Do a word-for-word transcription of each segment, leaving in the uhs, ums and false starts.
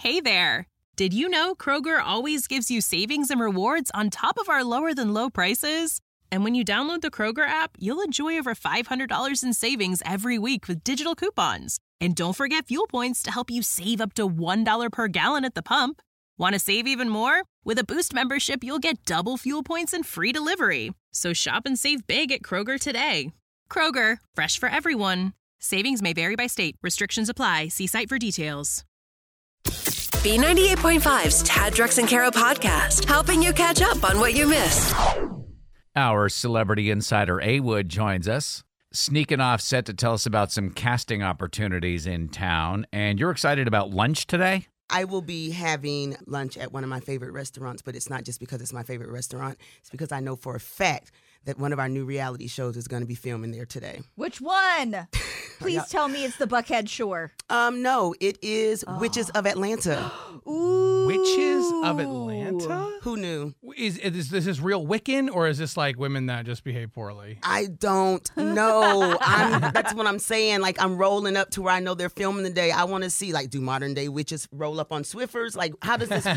Hey there! Did you know Kroger always gives you savings and rewards on top of our lower-than-low prices? And when you download the Kroger app, you'll enjoy over five hundred dollars in savings every week with digital coupons. And don't forget fuel points to help you save up to one dollar per gallon at the pump. Want to save even more? With a Boost membership, you'll get double fuel points and free delivery. So shop and save big at Kroger today. Kroger, fresh for everyone. Savings may vary by state. Restrictions apply. See site for details. B ninety-eight point five's Tad, Drex, and Kara podcast, helping you catch up on what you missed. Our celebrity insider A Wood joins us, sneaking off set to tell us about some casting opportunities in town. And you're excited about lunch today? I will be having lunch at one of my favorite restaurants, but it's not just because it's my favorite restaurant. It's because I know for a fact that one of our new reality shows is going to be filming there today. Which one? Please tell me it's the Buckhead Shore. Um, no, it is oh. Witches of Atlanta. Ooh. Witches of Atlanta? Who knew? Is, is this is real Wiccan, or is this like women that just behave poorly? I don't know. I'm, that's what I'm saying. Like, I'm rolling up to where I know they're filming today. I want to see, like, do modern day witches roll up on Swiffers? Like, how does this work?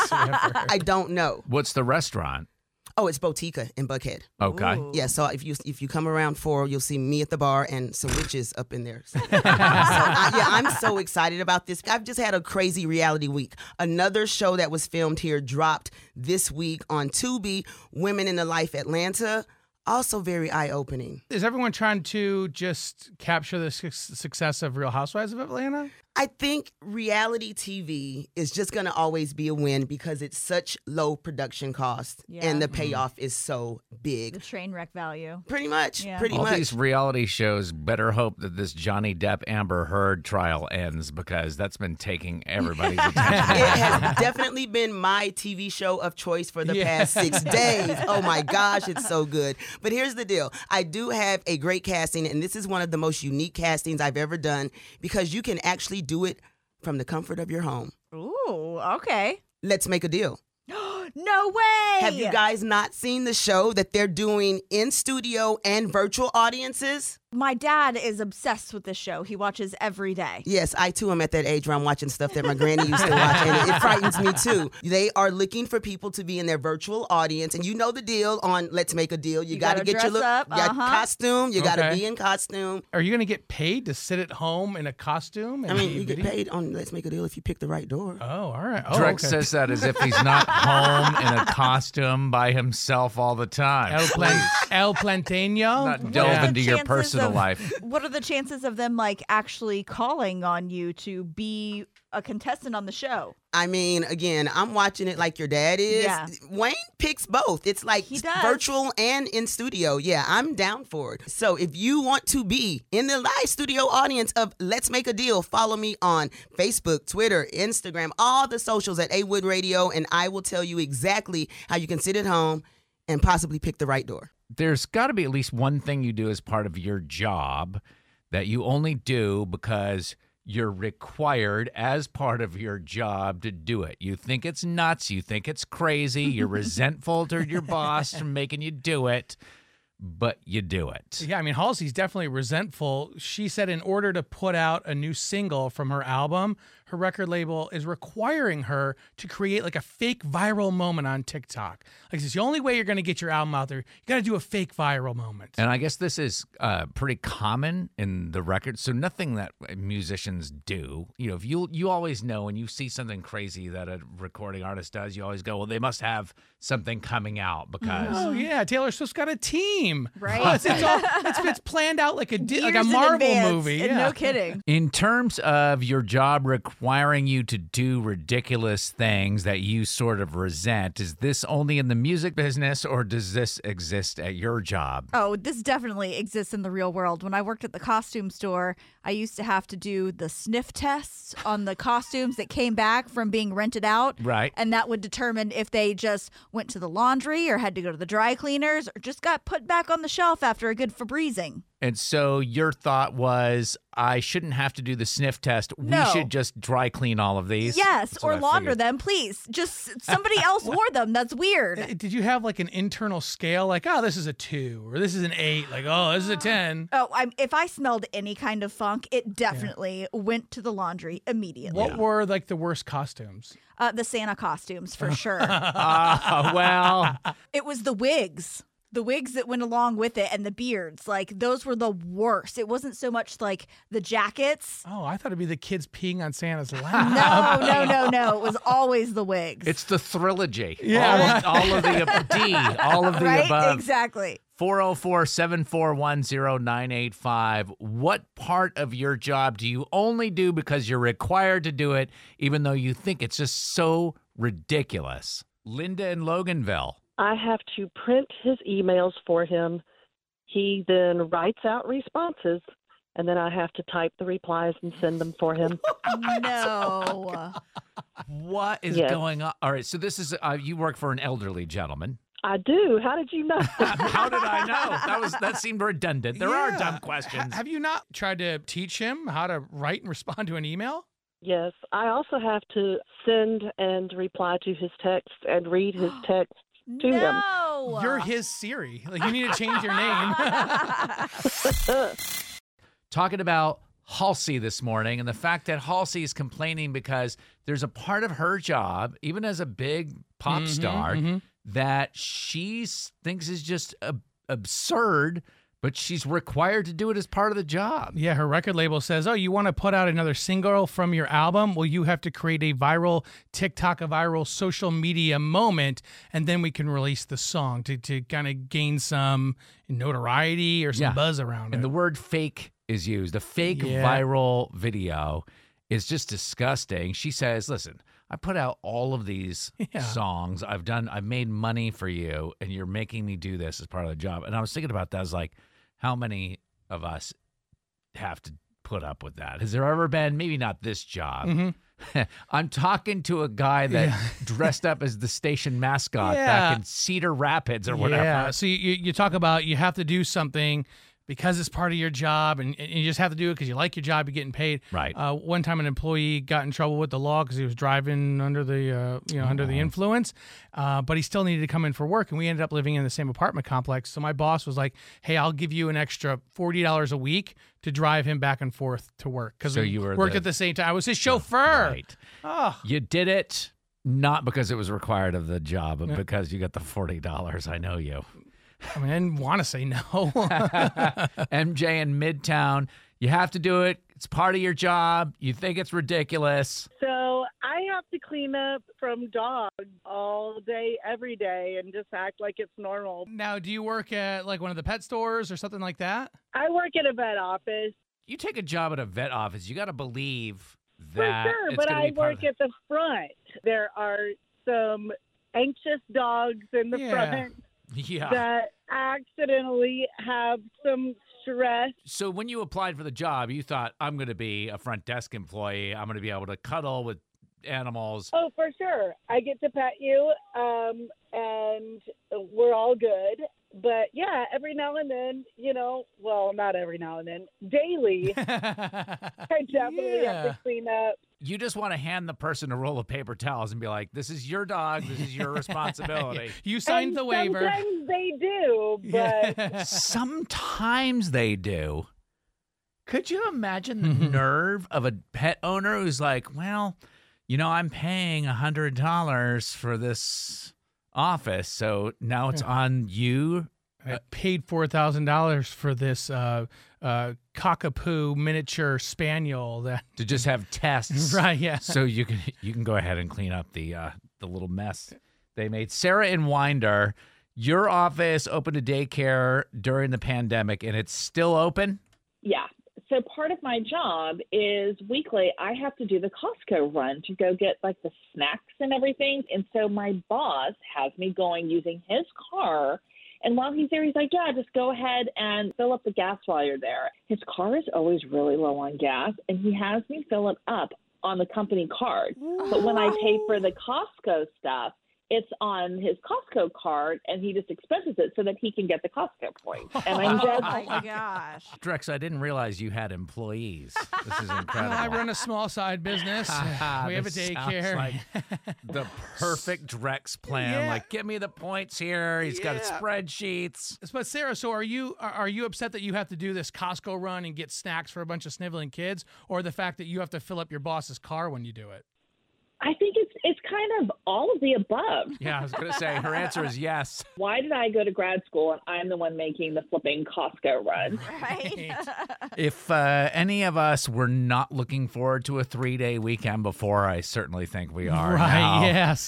I don't know. What's the restaurant? Oh, it's Botica in Buckhead. Okay. Ooh. Yeah, so if you if you come around four, you'll see me at the bar and some witches up in there. So, so I, yeah, I'm so excited about this. I've just had a crazy reality week. Another show that was filmed here dropped this week on Tubi, Women in the Life Atlanta. Also very eye-opening. Is everyone trying to just capture the su- success of Real Housewives of Atlanta? I think reality T V is just going to always be a win because it's such low production cost Yeah. and the payoff is so big. The train wreck value. Pretty much, Yeah. pretty All much. these reality shows better hope that this Johnny Depp Amber Heard trial ends because that's been taking everybody's attention. It has definitely been my T V show of choice for the Yeah. past six days. Oh my gosh, it's so good. But here's the deal. I do have a great casting, and this is one of the most unique castings I've ever done because you can actually do it from the comfort of your home. Ooh, okay. Let's make a deal. No way! Have you guys not seen the show that they're doing in studio and virtual audiences? My dad is obsessed with this show. He watches every day. Yes, I too am at that age where I'm watching stuff that my granny used to watch, and it, it frightens me too. They are looking for people to be in their virtual audience, and you know the deal on Let's Make a Deal. You, You got to gotta get your dress look, up, you got uh-huh. costume, you got to Okay. be in costume. Are you going to get paid to sit at home in a costume? And I mean, be you get video- paid on Let's Make a Deal if you pick the right door. Oh, all right. Oh, Drex okay. says that as if he's not home in a costume by himself all the time. El, Plan- El Planteño? Not delve Yeah. into your Chances personal of- life. What are the chances of them like actually calling on you to be a contestant on the show? I mean, again, I'm watching it like your dad is. Yeah. Wayne picks both. It's like He does. virtual and in studio. Yeah, I'm down for it. So if you want to be in the live studio audience of Let's Make a Deal, follow me on Facebook, Twitter, Instagram, all the socials at A Wood Radio, and I will tell you exactly how you can sit at home and possibly pick the right door. There's got to be at least one thing you do as part of your job that you only do because you're required as part of your job to do it. You think it's nuts. You think it's crazy. You're resentful toward your boss for making you do it, but you do it. Yeah, I mean, Halsey's definitely resentful. She said in order to put out a new single from her album, her record label is requiring her to create like a fake viral moment on TikTok. Like, it's the only way you're going to get your album out there. You got to do a fake viral moment. And I guess this is uh, pretty common in the record. So nothing that musicians do. You know, if you you always know when you see something crazy that a recording artist does, you always go, well, they must have something coming out because Oh yeah, Taylor Swift's got a team, Right. It's, it's, all, it's, it's planned out like a di- like a Years in Marvel advance, movie. and Yeah. No kidding. in terms of your job requiring you to do ridiculous things that you sort of resent, is this only in the music business or does this exist at your job? Oh, this definitely exists in the real world. When I worked at the costume store, I used to have to do the sniff tests on the costumes that came back from being rented out. Right. And that would determine if they just went to the laundry or had to go to the dry cleaners or just got put back on the shelf after a good Febrezing. And so your thought was, I shouldn't have to do the sniff test. We No. should just dry clean all of these. Yes, That's or what I launder figured. them, please. Just somebody else wore them. That's weird. Uh, Did you have like an internal scale, like, oh, this is a two, or this is an eight, like, oh, this is a ten? Oh, I'm, if I smelled any kind of funk, it definitely went to the laundry immediately. What were like the worst costumes? Uh, the Santa costumes, for sure. Ah, well, It was the wigs. The wigs that went along with it and the beards. Like, those were the worst. It wasn't so much like the jackets. Oh, I thought it'd be the kids peeing on Santa's lap. No, no, no, no. It was always the wigs. it's the Thrilogy. Yeah. All of, all of the D, all of the right? above. Exactly. four oh four, seven four one, oh nine eight five. What part of your job do you only do because you're required to do it, even though you think it's just so ridiculous? Linda in Loganville. I have to print his emails for him. He then writes out responses, and then I have to type the replies and send them for him. No. What is Yes. going on? All right, so this is uh, you work for an elderly gentleman. I do. How did you know? How did I know? That was that seemed redundant. There are Yeah. dumb Ha- questions. have you not tried to teach him how to write and respond to an email? Yes. I also have to send and reply to his texts and read his texts to him. No. You're his Siri. Like, you need to change your name. Talking about Halsey this morning and the fact that Halsey is complaining because there's a part of her job, even as a big pop Mhm, star, mhm. that she s- thinks is just ab- absurd, but she's required to do it as part of the job. Yeah, her record label says, oh, you want to put out another single from your album? Well, you have to create a viral TikTok, a viral social media moment, and then we can release the song to, to kind of gain some notoriety or some Yeah. buzz around And it. the word fake is used. A fake Yeah. viral video is just disgusting. She says, listen, I put out all of these Yeah. songs. I've done, I've made money for you, and you're making me do this as part of the job. And I was thinking about that. I was like, how many of us have to put up with that? Has there ever been, maybe not this job? Mm-hmm. I'm talking to a guy that dressed up as the station mascot Yeah. back in Cedar Rapids or whatever. Yeah. So you, you talk about you have to do something because it's part of your job, and, and you just have to do it because you like your job, you're getting paid. Right. Uh, one time, an employee got in trouble with the law because he was driving under the uh, you know under the influence, uh, but he still needed to come in for work, and we ended up living in the same apartment complex. So my boss was like, "Hey, I'll give you an extra forty dollars a week to drive him back and forth to work because So we you were worked the- at the same time. I was his chauffeur." Right. Oh. You did it not because it was required of the job, but because you got the forty dollars. I know you. I mean, I didn't want to say no. M J in Midtown, you have to do it. It's part of your job. You think it's ridiculous. So I have to clean up from dogs all day, every day, and just act like it's normal. Now, do you work at like one of the pet stores or something like that? I work at a vet office You take a job at a vet office, you got to believe for that sure, it's but gonna I be part work of at the front. There are some anxious dogs in the Yeah. front the, yeah. that accidentally have some stress. So when you applied for the job, you thought, I'm going to be a front desk employee. I'm going to be able to cuddle with animals. Oh, for sure. I get to pet you, um, and we're all good. But yeah, every now and then, you know, well, not every now and then, daily, I definitely have Yeah. to clean up. You just want to hand the person a roll of paper towels and be like, this is your dog. This is your responsibility. You signed And the waiver. Sometimes they do, but Sometimes they do. Could you imagine the nerve of a pet owner who's like, well, you know, I'm paying one hundred dollars for this office, so now it's on you. I paid four thousand dollars for this uh, uh, cockapoo miniature spaniel. That To just have tests. right, yeah. So you can you can go ahead and clean up the uh, the little mess they made. Sarah in Winder, your office opened a daycare during the pandemic, and it's still open? Yeah. So part of my job is weekly I have to do the Costco run to go get like the snacks and everything. And so my boss has me going using his car. And while he's there, he's like, yeah, just go ahead and fill up the gas while you're there. His car is always really low on gas, and he has me fill it up on the company card. But when I pay for the Costco stuff, it's on his Costco card, and he just expenses it so that he can get the Costco points. And I'm just, Oh my gosh. Drex, I didn't realize you had employees. This is incredible. I run a small side business. We have a This daycare. sounds like the perfect Drex plan. Yeah. Like, give me the points here. He's got Yeah. spreadsheets. But Sarah, so are you are are you upset that you have to do this Costco run and get snacks for a bunch of sniveling kids, or the fact that you have to fill up your boss's car when you do it? I think it's it's kind of all of the above. Yeah, I was going to say, her answer is yes. Why did I go to grad school and I'm the one making the flipping Costco run? Right? If uh, any of us were not looking forward to a three-day weekend before, I certainly think we are Right, now. yes.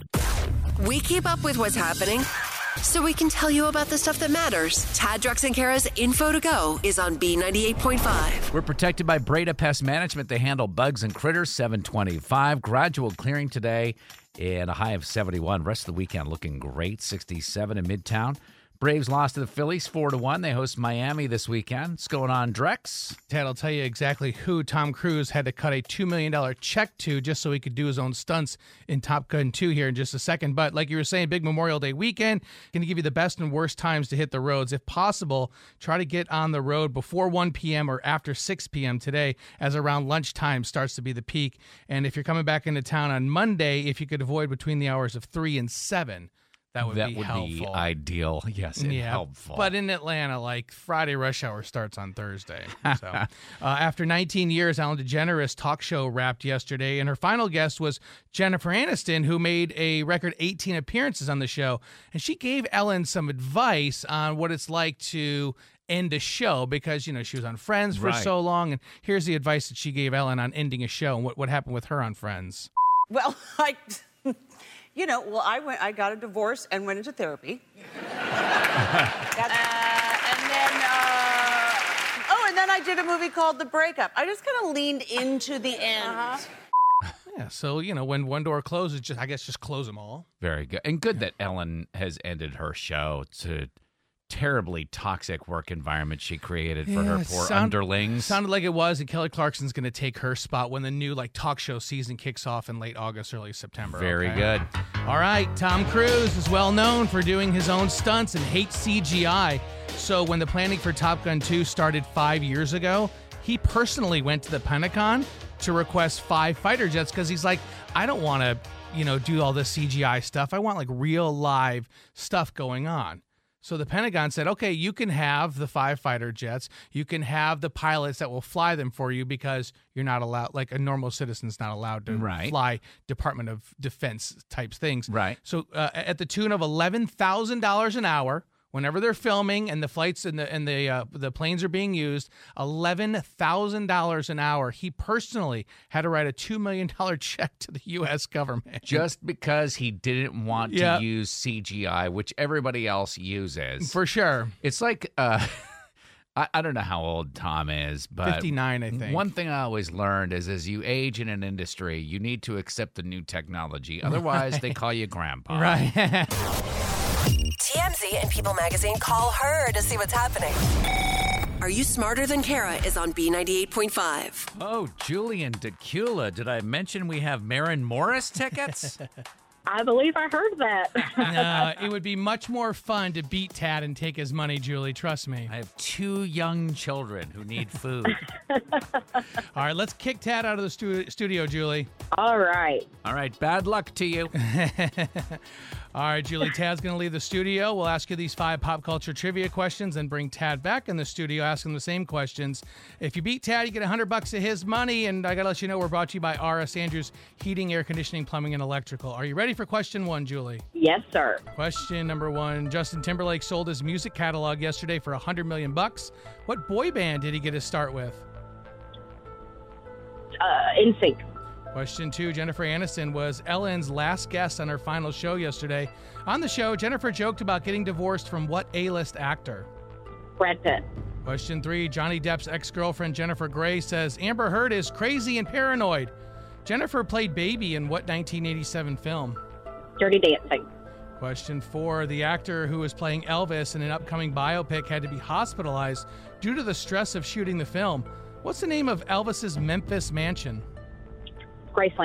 We keep up with what's happening so we can tell you about the stuff that matters. Tad, Drex, and Kara's Info to Go is on B ninety-eight point five. We're protected by Breda Pest Management. They handle bugs and critters. seven twenty-five. Gradual clearing today and a high of seventy-one. Rest of the weekend looking great. sixty-seven in Midtown. Braves lost to the Phillies four to one. They host Miami this weekend. What's going on, Drex? Ted, I'll tell you exactly who Tom Cruise had to cut a two million dollars check to just so he could do his own stunts in Top Gun two here in just a second. But like you were saying, big Memorial Day weekend, going to give you the best and worst times to hit the roads. If possible, try to get on the road before one p.m. or after six p.m. today, as around lunchtime starts to be the peak. And if you're coming back into town on Monday, if you could avoid between the hours of three and seven, that would that be would helpful. be ideal. Yes, and Yeah, helpful. but in Atlanta, like Friday rush hour starts on Thursday. So, uh, after nineteen years, Ellen DeGeneres' talk show wrapped yesterday, and her final guest was Jennifer Aniston, who made a record eighteen appearances on the show. And she gave Ellen some advice on what it's like to end a show because, you know, she was on Friends for Right. so long. And here's the advice that she gave Ellen on ending a show and what, what happened with her on Friends. Well, I, you know, well, I went, I got a divorce and went into therapy. That's, uh, and then, uh, oh, and then I did a movie called The Breakup. I just kind of leaned into the end. Uh-huh. Yeah, so, you know, when one door closes, just I guess just close them all. Very good. And good that Ellen has ended her show. It's a terribly toxic work environment she created for her Yeah, poor sound- underlings. Sounded like it was, and Kelly Clarkson's going to take her spot when the new like talk show season kicks off in late August, early September. Very okay? good. All right, Tom Cruise is well known for doing his own stunts and hates C G I. So when the planning for Top Gun two started five years ago, he personally went to the Pentagon to request five fighter jets because he's like, I don't want to, you know, do all this C G I stuff. I want like real live stuff going on. So the Pentagon said, okay, you can have the five fighter jets. You can have the pilots that will fly them for you because you're not allowed, like a normal citizen's not allowed to Right. fly Department of Defense types things. Right. So uh, at the tune of eleven thousand dollars an hour, whenever they're filming and the flights and the and the uh, the planes are being used, eleven thousand dollars an hour. He personally had to write a two million dollars check to the U S government. Just because he didn't want Yeah. to use C G I, which everybody else uses. For sure. It's like, uh, I, I don't know how old Tom is, but fifty-nine, I think. one thing I always learned is as you age in an industry, you need to accept the new technology. Otherwise, they call you grandpa. Right. T M Z and People Magazine call her to see what's happening. Are You Smarter Than Kara is on B ninety-eight point five. Oh, Julian DeCula, did I mention we have Maren Morris tickets? I believe I heard that. Uh, it would be much more fun to beat Tad and take his money, Julie. Trust me. I have two young children who need food. All right, let's kick Tad out of the stu- studio, Julie. All right. All right, bad luck to you. All right, Julie, Tad's going to leave the studio. We'll ask you these five pop culture trivia questions and bring Tad back in the studio, ask him the same questions. If you beat Tad, you get one hundred bucks of his money. And I got to let you know we're brought to you by R S Andrews Heating, Air Conditioning, Plumbing, and Electrical. Are you ready for question one, Julie? Yes, sir. Question number one. Justin Timberlake sold his music catalog yesterday for one hundred million bucks. What boy band did he get his start with? Uh, in sync. Question two, Jennifer Aniston was Ellen's last guest on her final show yesterday. On the show, Jennifer joked about getting divorced from what A-list actor? Brad Pitt. Question three, Johnny Depp's ex-girlfriend Jennifer Grey says Amber Heard is crazy and paranoid. Jennifer played Baby in what nineteen eighty-seven film? Dirty Dancing. Question four, the actor who was playing Elvis in an upcoming biopic had to be hospitalized due to the stress of shooting the film. What's the name of Elvis's Memphis mansion? Graceland.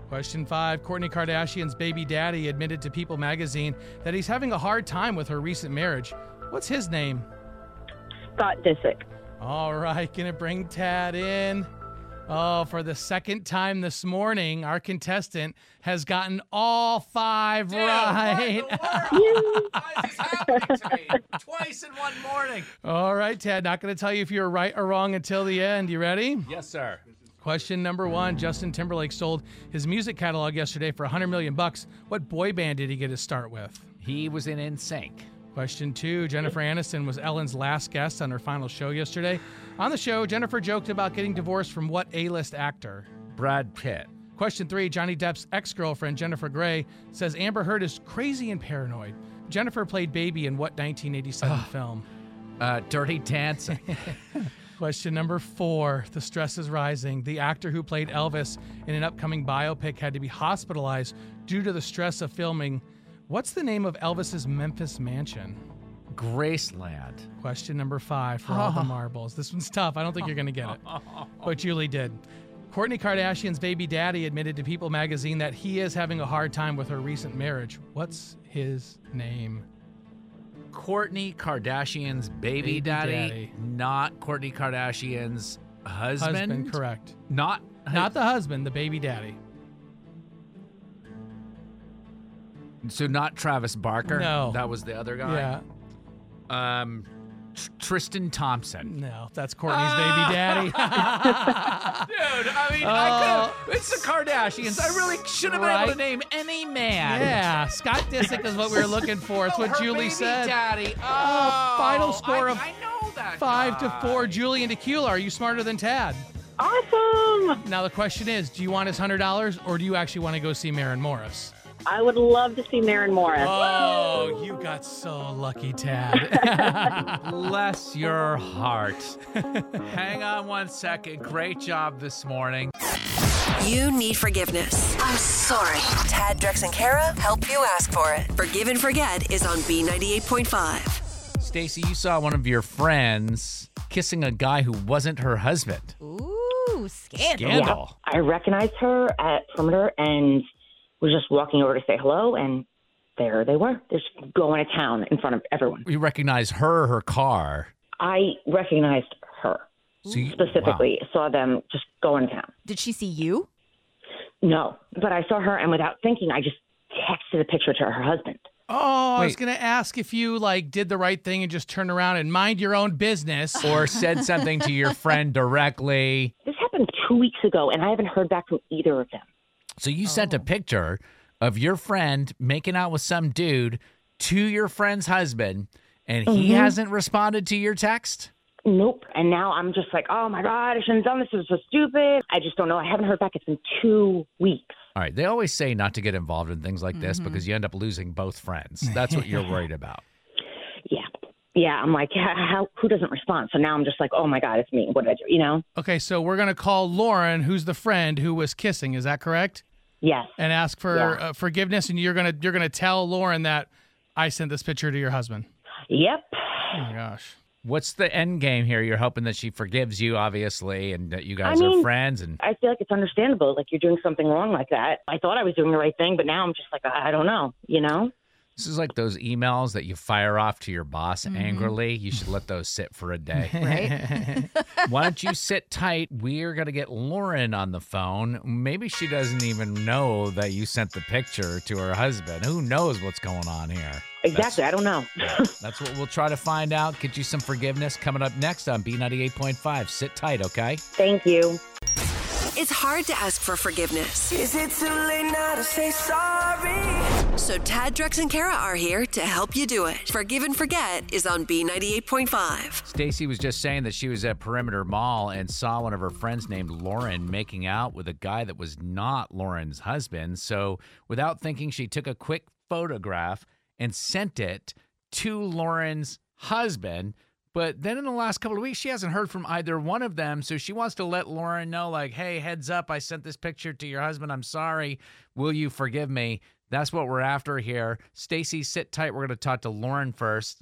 Question five, Kourtney Kardashian's baby daddy admitted to People magazine that he's having a hard time with her recent marriage. What's his name? Scott Disick. All right, gonna bring Tad in. Oh, for the second time this morning, our contestant has gotten all five Dude, right. What in the world? Why is this happening to me? Twice in one morning. All right, Tad, not going to tell you if you're right or wrong until the end. You ready? Yes, sir. Question number one, Justin Timberlake sold his music catalog yesterday for one hundred million bucks. What boy band did he get his start with? He was in N Sync. Question two, Jennifer Aniston was Ellen's last guest on her final show yesterday. On the show, Jennifer joked about getting divorced from what A-list actor? Brad Pitt. Question three, Johnny Depp's ex-girlfriend, Jennifer Grey, says Amber Heard is crazy and paranoid. Jennifer played Baby in what nineteen eighty-seven film? Uh, Dirty Dancing. Question number four, the stress is rising. The actor who played Elvis in an upcoming biopic had to be hospitalized due to the stress of filming. What's the name of Elvis's Memphis mansion? Graceland. Question number five for all the marbles. This one's tough. I don't think you're going to get it. But Julie did. Kourtney Kardashian's baby daddy admitted to People magazine that he is having a hard time with her recent marriage. What's his name? Kourtney Kardashian's baby, Baby daddy, daddy. not Kourtney Kardashian's husband. Husband, correct. Not Not the husband, the baby daddy. So not Travis Barker. No. That was the other guy. Yeah. Um, Tr- Tristan Thompson. No, that's Courtney's baby daddy. Dude, I mean, I could have. It's the Kardashians. I really should have been able to Right. name any man. Yeah, Scott Disick is what we were looking for. It's Oh, what her Julie baby said. Daddy. Oh, Oh, final score I, of I know that Five to guy. four. Julie and Tequila, are you smarter than Tad? Awesome. Now the question is, do you want his one hundred dollars or do you actually want to go see Maren Morris? I would love to see Maren Morris. Oh, you got so lucky, Tad. Bless your heart. Hang on one second. Great job this morning. You need forgiveness. I'm sorry. Tad, Drex, and Kara help you ask for it. Forgive and Forget is on B ninety-eight point five. Stacy, you saw one of your friends kissing a guy who wasn't her husband. Ooh, scandal. Scandal. I recognized her at Perimeter and was just walking over to say hello, and there they were. They're just going to town in front of everyone. You recognize her or her car. I recognized her So you- specifically. Saw them just going to town. Did she see you? No, but I saw her, and without thinking, I just texted a picture to her husband. Oh, I was Wait. going to ask if you like did the right thing and just turned around and mind your own business. Or said something to your friend directly. This happened two weeks ago, and I haven't heard back from either of them. So you sent a picture of your friend making out with some dude to your friend's husband, and he hasn't responded to your text? Nope. And now I'm just like, oh my God, I shouldn't have done this. It was so stupid. I just don't know. I haven't heard back. It's been two weeks. All right. They always say not to get involved in things like this because you end up losing both friends. That's what you're worried about. Yeah. Yeah. I'm like, how, how, who doesn't respond? So now I'm just like, oh my God, it's me. What did I do? You know? Okay, so we're going to call Lauren, who's the friend who was kissing. Is that correct? Yes. And ask for Yeah. uh, forgiveness, and you're going to you're going to tell Lauren that I sent this picture to your husband. Yep. Oh my gosh. What's the end game here? You're hoping that she forgives you, obviously, and that you guys I mean, are friends. And I feel like it's understandable. Like you're doing something wrong like that. I thought I was doing the right thing, but now I'm just like, I I don't know, you know? this is like those emails that you fire off to your boss angrily. You should let those sit for a day. Right? Why don't you sit tight? We're going to get Lauren on the phone. Maybe she doesn't even know that you sent the picture to her husband. Who knows what's going on here? Exactly. I don't know. That's what we'll try to find out. Get you some forgiveness coming up next on B ninety-eight point five. Sit tight, okay? Thank you. It's hard to ask for forgiveness. Is it too late now to say sorry? So Tad, Drex, and Kara are here to help you do it. Forgive and Forget is on B ninety-eight point five. Stacy was just saying that she was at Perimeter Mall and saw one of her friends named Lauren making out with a guy that was not Lauren's husband. So without thinking, she took a quick photograph and sent it to Lauren's husband. But then in the last couple of weeks, she hasn't heard from either one of them. So she wants to let Lauren know, like, hey, heads up, I sent this picture to your husband. I'm sorry. Will you forgive me? That's what we're after here. Stacy, sit tight. We're going to talk to Lauren first.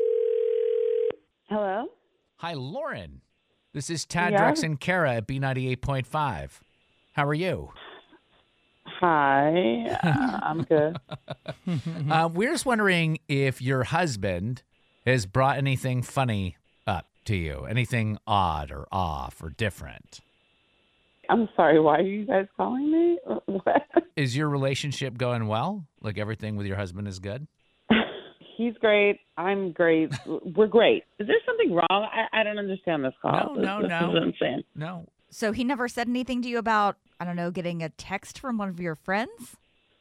Hello? Hi, Lauren. This is Tad, Yeah? Drex, and Kara at B ninety-eight point five. How are you? Hi, uh, I'm good. uh, we're just wondering if your husband has brought anything funny up to you, anything odd or off or different. I'm sorry, why are you guys calling me? What? Is your relationship going well? Like everything with your husband is good? He's great. I'm great. We're great. Is there something wrong? I, I don't understand this call. No, no, this, no. This is insane. No. So he never said anything to you about, I don't know, getting a text from one of your friends?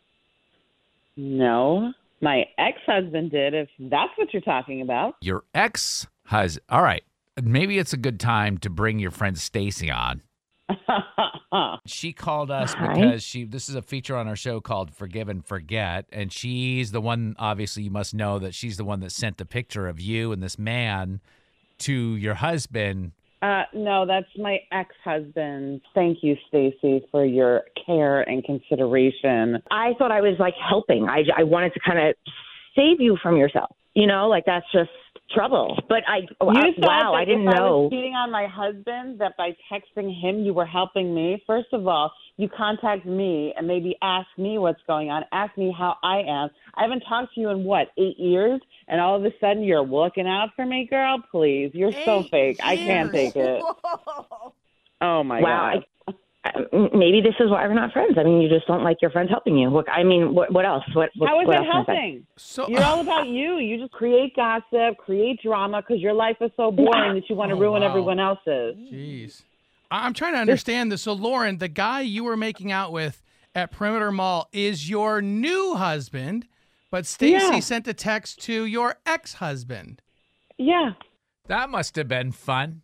No. My ex-husband did, if that's what you're talking about. Your ex-husband. All right. Maybe it's a good time to bring your friend Stacy on. She called us Hi. because she this is a feature on our show called Forgive and Forget, and she's the one, obviously you must know that she's the one that sent the picture of you and this man to your husband. Uh, no, that's my ex-husband. Thank you, Stacy, for your care and consideration. I thought I was like helping. I, I wanted to kind of save you from yourself. You know, like that's just trouble. But I, You I thought wow, that I didn't if I know. was cheating on my husband, that by texting him you were helping me. First of all, you contact me and maybe ask me what's going on. Ask me how I am. I haven't talked to you in what, eight years? And all of a sudden you're looking out for me, girl? Please, you're so fake. I can't take it. Oh my Wow, God. I, I, maybe this is why we're not friends. I mean, you just don't like your friends helping you. Look, I mean, what, what else? What, what, How is what it else can I say? helping? So You're all about you. You just create gossip, create drama because your life is so boring that you want to Oh, ruin wow. everyone else's. Jeez. I- I'm trying to understand this. So, Lauren, the guy you were making out with at Perimeter Mall is your new husband, but Stacy Yeah. sent a text to your ex-husband. Yeah. That must have been fun.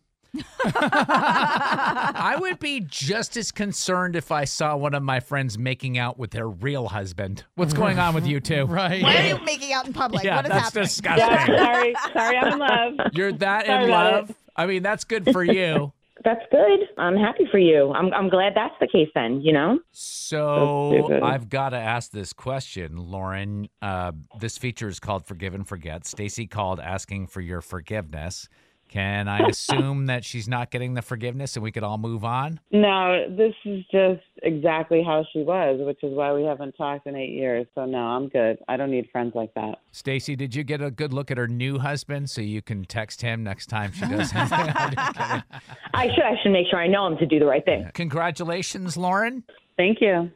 I would be just as concerned if I saw one of my friends making out with their real husband. What's going on with you two? Right. Why are you making out in public? Yeah, what is that's happening? disgusting. Yeah, sorry. Sorry, I'm in love. You're that Sorry in about love? it. I mean, that's good for you. That's good. I'm happy for you. I'm I'm glad that's the case then, you know? So That's stupid. I've got to ask this question, Lauren. Uh, this feature is called Forgive and Forget. Stacy called asking for your forgiveness. Can I assume that she's not getting the forgiveness and we could all move on? No, this is just exactly how she was, which is why we haven't talked in eight years. So, no, I'm good. I don't need friends like that. Stacy, did you get a good look at her new husband so you can text him next time she does something? I'm just kidding. I should I should make sure I know him to do the right thing. Congratulations, Lauren. Thank you.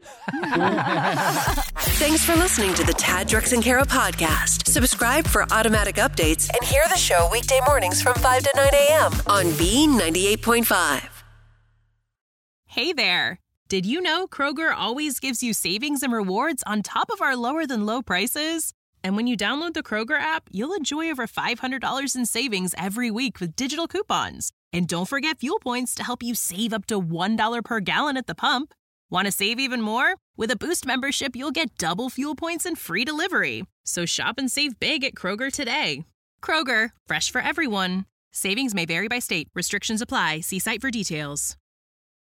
Thanks for listening to the Tad, Drex, and Kara podcast. Subscribe for automatic updates and hear the show weekday mornings from five to nine a.m. on B ninety-eight point five. Hey there. Did you know Kroger always gives you savings and rewards on top of our lower than low prices? And when you download the Kroger app, you'll enjoy over five hundred dollars in savings every week with digital coupons. And don't forget fuel points to help you save up to one dollar per gallon at the pump. Want to save even more? With a Boost membership, you'll get double fuel points and free delivery. So shop and save big at Kroger today. Kroger, fresh for everyone. Savings may vary by state. Restrictions apply. See site for details.